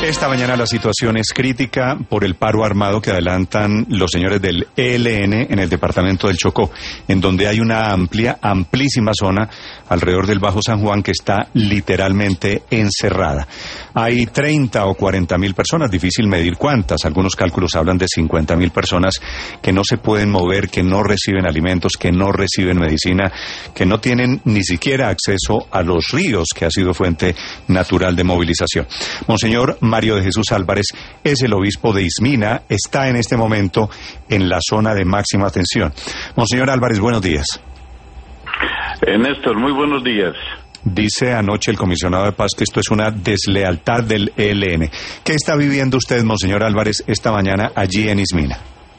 Esta mañana la situación es crítica por el paro armado que adelantan los señores del ELN en el departamento del Chocó, en donde hay una amplísima zona alrededor del Bajo San Juan que está literalmente encerrada. Hay 30 o 40 mil personas, difícil medir cuántas, algunos cálculos hablan de 50 mil personas que no se pueden mover, que no reciben alimentos, que no reciben medicina, que no tienen ni siquiera acceso a los ríos, que ha sido fuente natural de movilización. Monseñor Mario de Jesús Álvarez es el obispo de Ismina, está en este momento en la zona de máxima tensión. Monseñor Álvarez, buenos días. Néstor, muy buenos días. Dice anoche el comisionado de paz que esto es una deslealtad del ELN. ¿Qué está viviendo usted, Monseñor Álvarez, esta mañana allí en Ismina?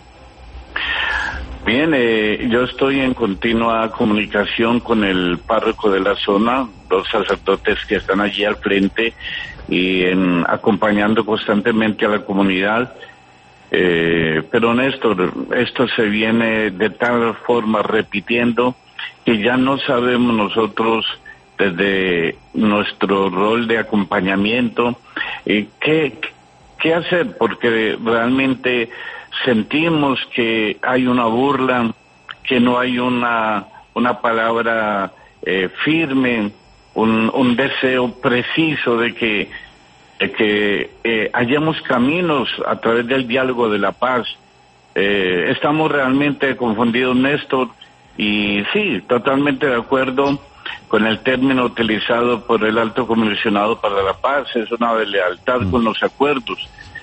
Bien, yo estoy en continua comunicación con el párroco de la zona, los sacerdotes que están allí al frente y acompañando constantemente a la comunidad. Pero Néstor, esto se viene de tal forma repitiendo que ya no sabemos nosotros desde nuestro rol de acompañamiento qué hacer, porque realmente sentimos que hay una burla, que no hay una palabra firme, un deseo preciso de que hallemos caminos a través del diálogo de la paz. Estamos realmente confundidos, Néstor, y sí, totalmente de acuerdo con el término utilizado por el Alto Comisionado para la Paz, es una deslealtad con los acuerdos.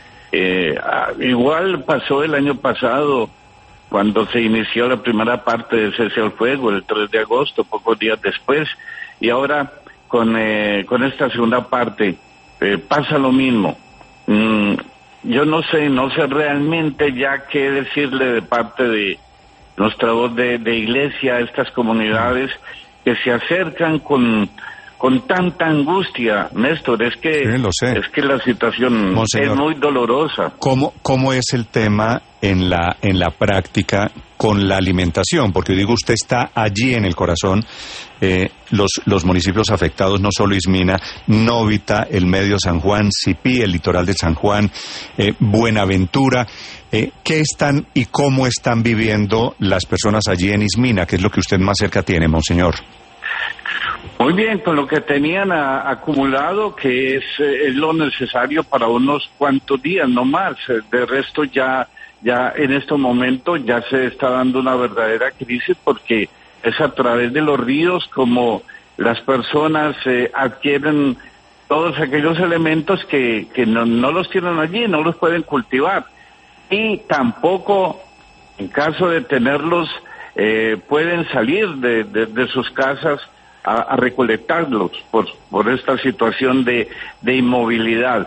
Igual pasó el año pasado cuando se inició la primera parte de cese al fuego, el 3 de agosto, pocos días después, y ahora con esta segunda parte pasa lo mismo. Yo no sé realmente ya qué decirle de parte de nuestra voz de iglesia a estas comunidades que se acercan con tanta angustia, Néstor. Es que sí, lo sé. Es que la situación, Monseñor, es muy dolorosa. ¿Cómo es el tema en la práctica con la alimentación? Porque digo, usted está allí en el corazón, los municipios afectados, no solo Ismina, Novita, el Medio San Juan, Sipí, el litoral de San Juan, Buenaventura. ¿Qué están y cómo están viviendo las personas allí en Ismina? ¿Qué es lo que usted más cerca tiene, Monseñor? Muy bien, con lo que tenían acumulado, que es lo necesario para unos cuantos días, no más. De resto ya en estos momentos ya se está dando una verdadera crisis, porque es a través de los ríos como las personas adquieren todos aquellos elementos que no los tienen allí, no los pueden cultivar. Y tampoco, en caso de tenerlos, pueden salir de sus casas a recolectarlos por esta situación de inmovilidad.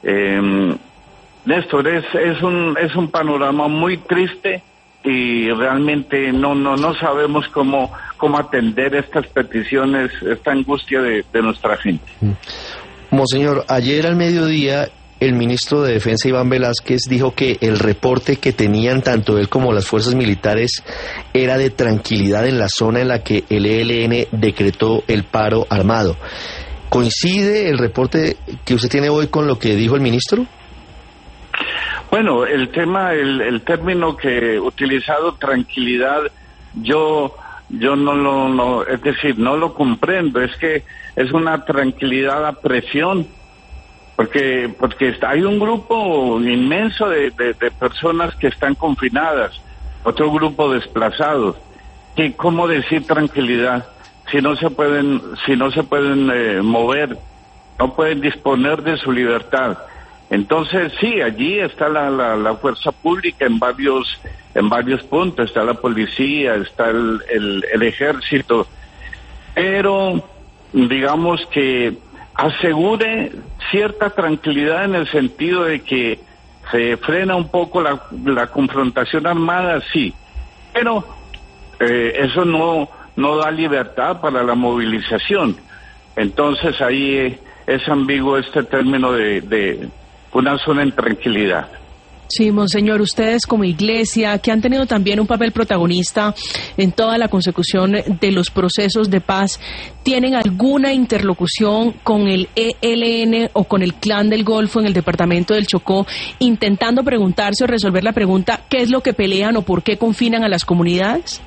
Néstor, es un panorama muy triste y realmente no sabemos cómo atender estas peticiones, esta angustia de nuestra gente. Monseñor, ayer al mediodía el ministro de Defensa, Iván Velázquez, dijo que el reporte que tenían tanto él como las fuerzas militares era de tranquilidad en la zona en la que el ELN decretó el paro armado. ¿Coincide el reporte que usted tiene hoy con lo que dijo el ministro? Bueno, el término que utilizado, tranquilidad, yo es decir, no lo comprendo. Es que es una tranquilidad a presión. Porque hay un grupo inmenso de personas que están confinadas, otro grupo desplazados. Que ¿cómo decir tranquilidad si no se pueden mover, no pueden disponer de su libertad? Entonces sí, allí está la fuerza pública en varios puntos, está la policía, está el ejército, pero digamos que asegure cierta tranquilidad en el sentido de que se frena un poco la confrontación armada, sí, pero eso no da libertad para la movilización. Entonces ahí es ambiguo este término de una zona en tranquilidad. Sí, monseñor, ustedes como iglesia, que han tenido también un papel protagonista en toda la consecución de los procesos de paz, ¿tienen alguna interlocución con el ELN o con el Clan del Golfo en el departamento del Chocó, intentando preguntarse o resolver la pregunta, ¿qué es lo que pelean o por qué confinan a las comunidades?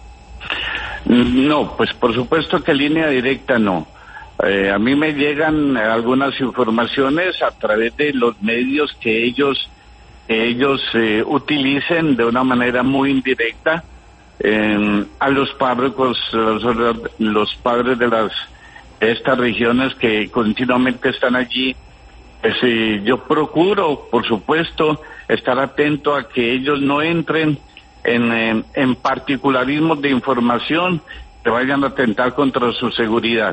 No, pues por supuesto que línea directa no. A mí me llegan algunas informaciones a través de los medios que ellos utilicen de una manera muy indirecta a los párrocos, los padres de estas regiones que continuamente están allí. Pues, yo procuro, por supuesto, estar atento a que ellos no entren en particularismos de información que vayan a atentar contra su seguridad.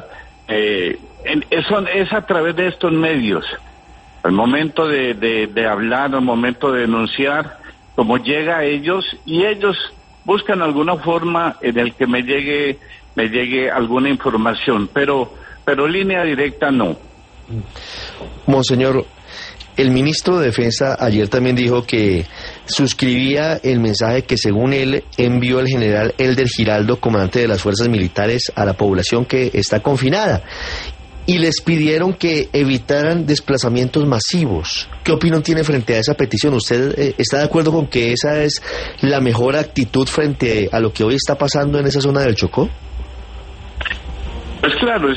Es a través de estos medios. Al momento de hablar, al momento de denunciar, como llega a ellos, y ellos buscan alguna forma en el que me llegue alguna información, pero línea directa no. Monseñor, el ministro de Defensa ayer también dijo que suscribía el mensaje que según él envió el general Elder Giraldo, comandante de las fuerzas militares, a la población que está confinada. Y les pidieron que evitaran desplazamientos masivos. ¿Qué opinión tiene frente a esa petición? ¿Usted está de acuerdo con que esa es la mejor actitud frente a lo que hoy está pasando en esa zona del Chocó? Pues claro,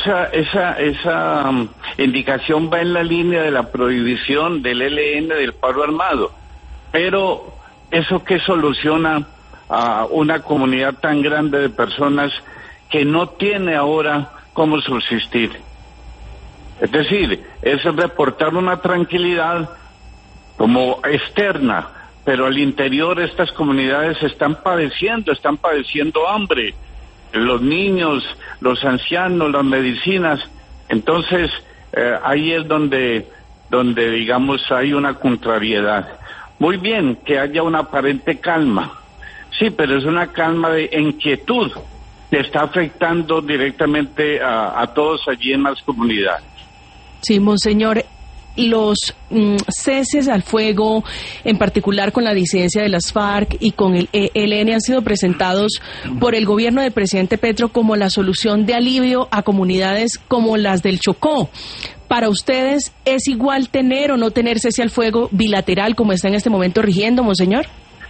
esa indicación va en la línea de la prohibición del ELN, del paro armado. Pero ¿eso qué soluciona a una comunidad tan grande de personas que no tiene ahora cómo subsistir? Es decir, es reportar una tranquilidad como externa, pero al interior estas comunidades están padeciendo hambre, los niños, los ancianos, las medicinas. Entonces, ahí es donde digamos hay una contrariedad. Muy bien que haya una aparente calma, sí, pero es una calma de inquietud que está afectando directamente a todos allí en las comunidades. Sí, monseñor, los ceses al fuego, en particular con la disidencia de las FARC y con el ELN, han sido presentados por el gobierno del presidente Petro como la solución de alivio a comunidades como las del Chocó. ¿Para ustedes es igual tener o no tener cese al fuego bilateral como está en este momento rigiendo, monseñor?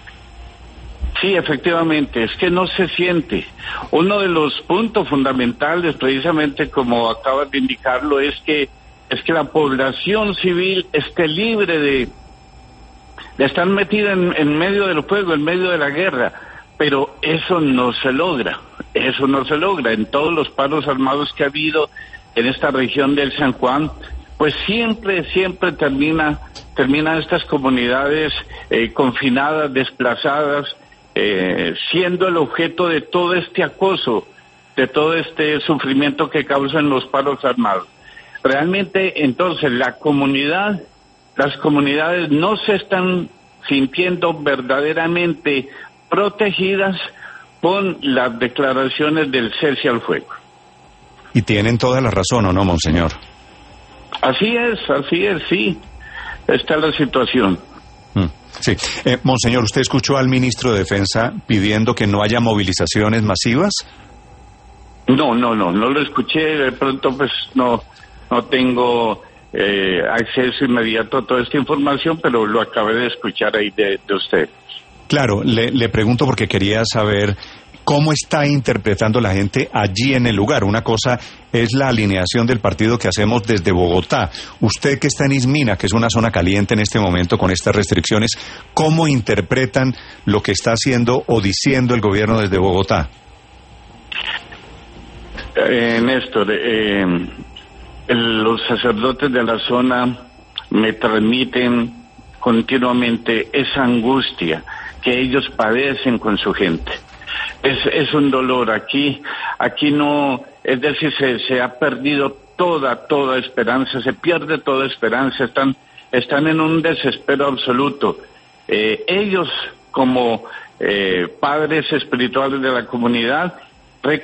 Sí, efectivamente, es que no se siente. Uno de los puntos fundamentales, precisamente como acabas de indicarlo, es que la población civil esté libre de estar metida en medio del fuego, en medio de la guerra, pero eso no se logra. En todos los paros armados que ha habido en esta región del San Juan, pues siempre terminan estas comunidades confinadas, desplazadas, siendo el objeto de todo este acoso, de todo este sufrimiento que causan los paros armados. Realmente, entonces, las comunidades no se están sintiendo verdaderamente protegidas con las declaraciones del cese al fuego. Y tienen toda la razón, ¿o no, monseñor? Así es, sí. Esta es la situación. Sí. Monseñor, ¿usted escuchó al ministro de Defensa pidiendo que no haya movilizaciones masivas? No lo escuché. De pronto, pues, no tengo acceso inmediato a toda esta información, pero lo acabé de escuchar ahí de usted. Claro, le pregunto porque quería saber cómo está interpretando la gente allí en el lugar. Una cosa es la alineación del partido que hacemos desde Bogotá. Usted que está en Ismina, que es una zona caliente en este momento con estas restricciones, ¿cómo interpretan lo que está haciendo o diciendo el gobierno desde Bogotá? Néstor, los sacerdotes de la zona me transmiten continuamente esa angustia que ellos padecen con su gente. Es un dolor. Aquí no, es decir, se ha perdido toda esperanza, se pierde toda esperanza, están en un desespero absoluto. Ellos, como padres espirituales de la comunidad,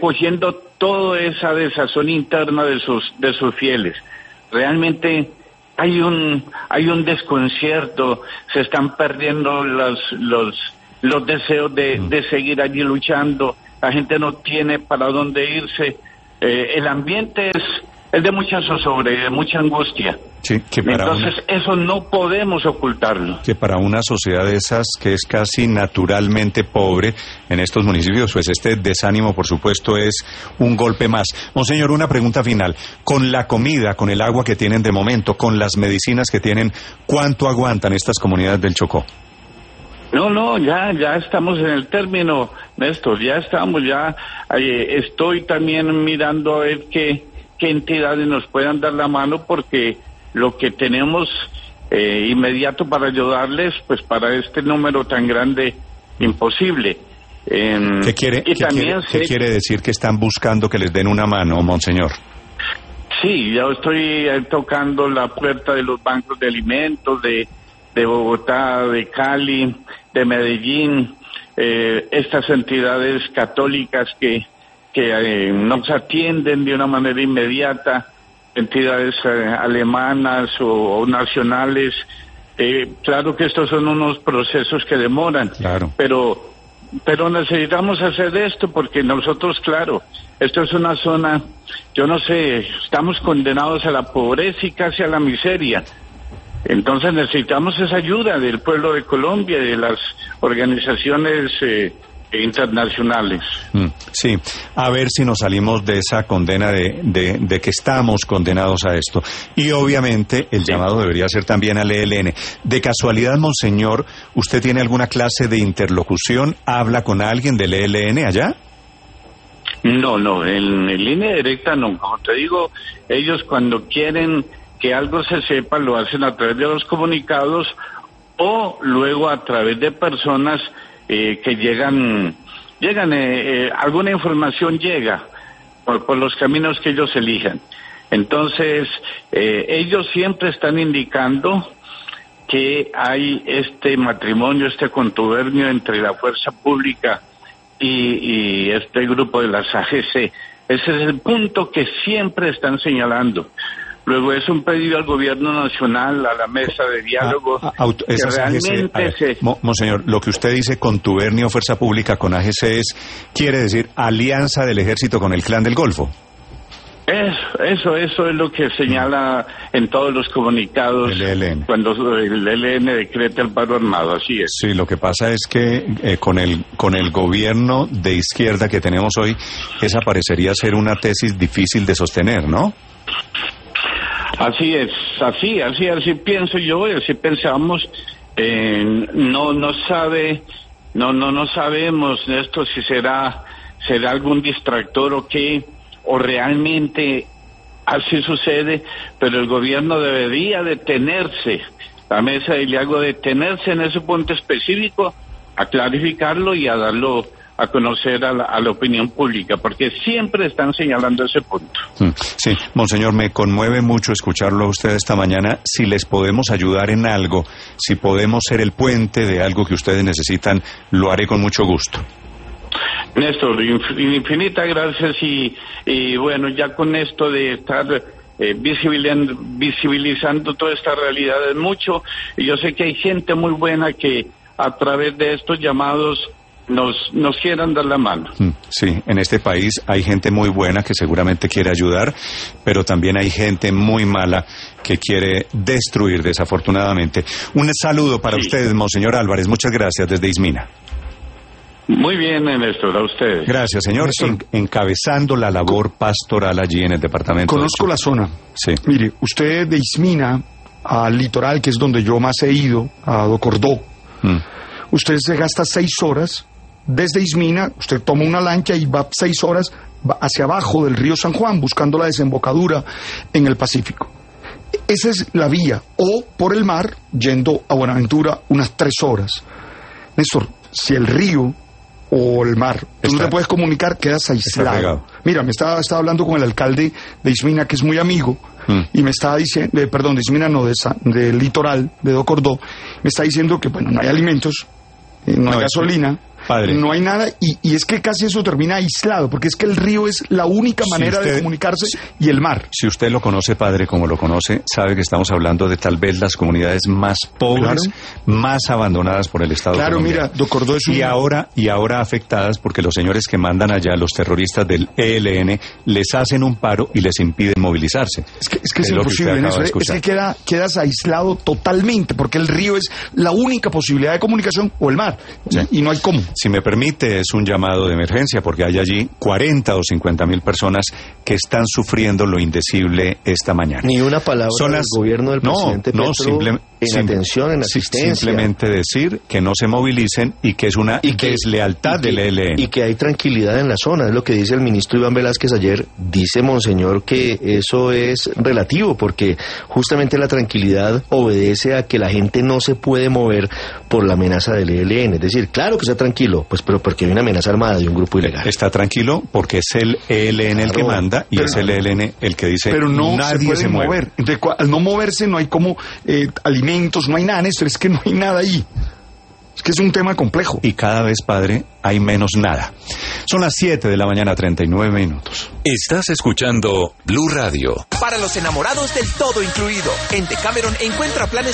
recogiendo toda esa desazón interna de sus fieles. Realmente hay un desconcierto, se están perdiendo los deseos de seguir allí luchando, la gente no tiene para dónde irse, el ambiente es de mucha zozobra, de mucha angustia. Sí, entonces eso no podemos ocultarlo. Que para una sociedad de esas que es casi naturalmente pobre en estos municipios, pues este desánimo, por supuesto, es un golpe más. Monseñor, una pregunta final. Con la comida, con el agua que tienen de momento, con las medicinas que tienen, ¿cuánto aguantan estas comunidades del Chocó? No, ya estamos en el término, Néstor, estoy también mirando a ver qué entidades nos puedan dar la mano, porque lo que tenemos inmediato para ayudarles, pues para este número tan grande, imposible. ¿Qué quiere decir que están buscando que les den una mano, Monseñor? Sí, ya estoy tocando la puerta de los bancos de alimentos de Bogotá, de Cali, de Medellín, estas entidades católicas que nos atienden de una manera inmediata, entidades alemanas o nacionales. Claro que estos son unos procesos que demoran, claro, pero necesitamos hacer esto porque nosotros, claro, esto es una zona, yo no sé, estamos condenados a la pobreza y casi a la miseria. Entonces necesitamos esa ayuda del pueblo de Colombia y de las organizaciones internacionales. Sí, a ver si nos salimos de esa condena de que estamos condenados a esto. Y obviamente el llamado debería ser también al ELN. De casualidad, Monseñor, ¿usted tiene alguna clase de interlocución? ¿Habla con alguien del ELN allá? No, en línea directa no. Como te digo, ellos cuando quieren que algo se sepa lo hacen a través de los comunicados o luego a través de personas que llegan, alguna información llega por los caminos que ellos elijan. Entonces, ellos siempre están indicando que hay este matrimonio, este contubernio entre la fuerza pública y este grupo de las AGC. Ese es el punto que siempre están señalando. Luego es un pedido al gobierno nacional, a la mesa de diálogo, que realmente Monseñor, lo que usted dice, contubernio, fuerza pública con AGC, quiere decir alianza del ejército con el Clan del Golfo. Eso es lo que señala en todos los comunicados el ELN. Cuando el ELN decreta el paro armado, así es. Sí, lo que pasa es que con el gobierno de izquierda que tenemos hoy, esa parecería ser una tesis difícil de sostener, ¿no? Así es, así pienso yo, y así pensamos. No sabemos esto si será algún distractor o qué, o realmente así sucede, pero el gobierno debería detenerse, la mesa de diálogo detenerse en ese punto específico, a clarificarlo y a darlo a conocer a la opinión pública, porque siempre están señalando ese punto. Sí, Monseñor, me conmueve mucho escucharlo a usted esta mañana. Si les podemos ayudar en algo, si podemos ser el puente de algo que ustedes necesitan, lo haré con mucho gusto. Néstor, infinitas gracias y bueno, ya con esto de estar visibilizando toda esta realidad es mucho, y yo sé que hay gente muy buena que a través de estos llamados nos quieran dar la mano. Sí, en este país hay gente muy buena que seguramente quiere ayudar, pero también hay gente muy mala que quiere destruir, desafortunadamente. Un saludo para ustedes, Monseñor Álvarez, muchas gracias desde Ismina. Muy bien, Néstor, a ustedes. Gracias, señor. Encabezando la labor pastoral allí en el departamento. Conozco la zona. Sí. Mire, usted de Ismina al litoral, que es donde yo más he ido, a Docordó, usted se gasta 6 horas desde Ismina, usted toma una lancha y va 6 horas hacia abajo del río San Juan, buscando la desembocadura en el Pacífico. Esa es la vía. O por el mar, yendo a Buenaventura unas 3 horas. Néstor, si el río o el mar, tú no te puedes comunicar, quedas aislado. Mira, me estaba hablando con el alcalde de Ismina, que es muy amigo, y me estaba diciendo, de Ismina no, del litoral, de Docordó, me está diciendo que, bueno, no hay alimentos, no hay gasolina, Padre. No hay nada, y es que casi eso termina aislado, porque es que el río es la única manera de comunicarse, y el mar. Si usted lo conoce, padre, como lo conoce, sabe que estamos hablando de tal vez las comunidades más pobres, más abandonadas por el Estado colombiano. Mira, Docordó es un... Y ahora afectadas porque los señores que mandan allá, los terroristas del ELN, les hacen un paro y les impiden movilizarse. Es que es imposible, ¿no? Es que quedas aislado totalmente, porque el río es la única posibilidad de comunicación, o el mar, y no hay cómo. Si me permite, es un llamado de emergencia, porque hay allí 40 o 50.000 personas que están sufriendo lo indecible esta mañana. Ni una palabra del gobierno del presidente Petro en atención, en asistencia. Simplemente decir que no se movilicen y que es una deslealtad del ELN. Y que hay tranquilidad en la zona, es lo que dice el ministro Iván Velázquez ayer. Dice Monseñor que eso es relativo, porque justamente la tranquilidad obedece a que la gente no se puede mover por la amenaza del ELN. Es decir, claro que está tranquilo, pues pero porque hay una amenaza armada de un grupo ilegal. Está tranquilo porque es el ELN el que manda y es el ELN el que dice pero no nadie se mueve. Mover. Entonces, al no moverse no hay como alimentos, no hay nada, Néstor, es que no hay nada ahí. Es que es un tema complejo. Y cada vez, padre, hay menos nada. Son las 7:39 a.m. Estás escuchando Blue Radio. Para los enamorados del todo incluido, en Decameron encuentra planes